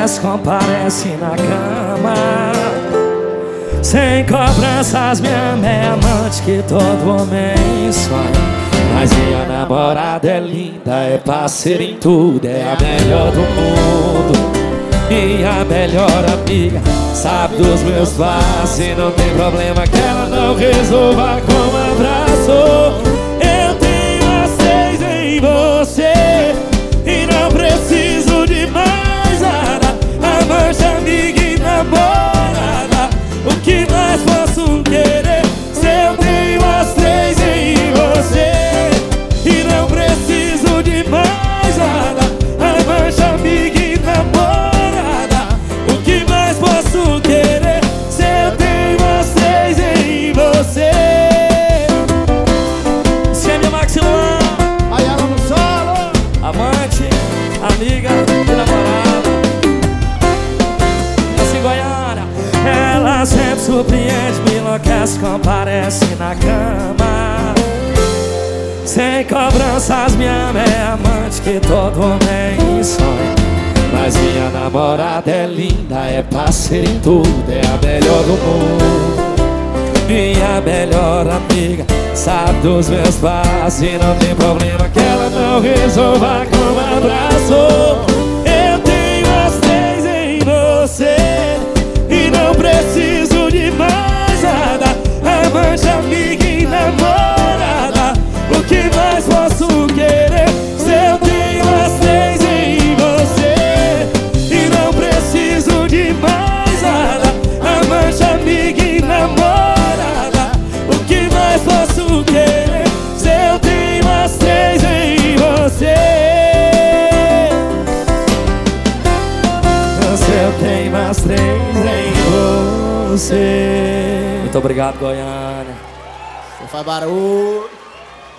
enlouquece, comparece na cama. Sem cobranças, minha meia amante que todo homem sonha. Mas minha namorada é linda, é parceira em tudo, é a melhor do mundo. Minha melhor amiga, sabe dos meus passos e não tem problema que ela não resolva com um abraço. Eu tenho as seis em você e não preciso de mais nada. Amante, amiga e namorada, o que mais posso querer? Se eu tenho as três em você e não preciso de mais nada. Amante, amiga e namorada, o que mais posso querer? Se eu tenho as três em você. Se é minha maxilar, aí ela no solo. amante, amiga e namorada. Assim, Goiânia, ela sempre surpreende, me enlouquece, comparece na cama. Sem cobranças, minha é amante que todo homem sonha. Mas minha namorada é linda, é parceira em tudo, é a melhor do mundo. Minha melhor amiga, sabe dos meus passos e não tem problema que ela não resolva com um abraço. Eu tenho as três em você e não preciso de mais nada. Amante, amiga e namorada, o que mais posso querer? Se eu tenho as três em você e não preciso de mais nada. Amante, amiga e namorada, o que mais posso querer? Se eu tenho as três em você. Se eu tenho as três em você. Muito obrigado, Goiânia. Você faz barulho.